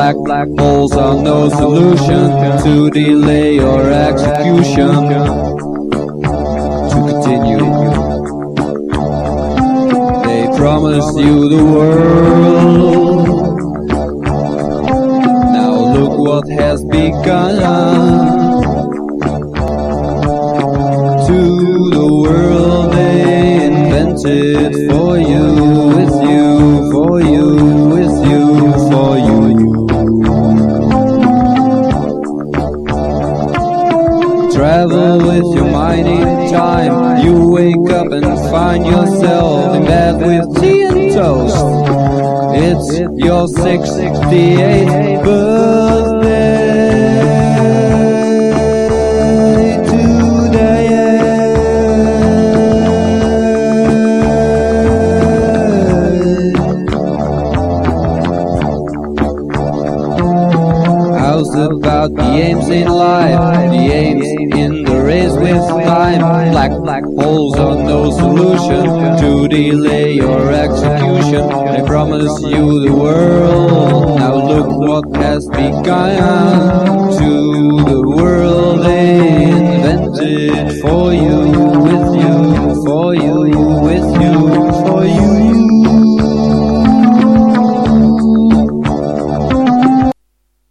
black holes are no solution to delay your execution. To continue, they promised you the world. Now look what has begun. To the world they invented for you, with you, for you, with you, for you. Travel with your mind in time. You wake up and find yourself in bed with tea and toast. It's your 68th birthday today. How's about the aims in life, the aims in the race with time? Black holes are no solution to delay your execution. They promise you the world. Now look what has begun.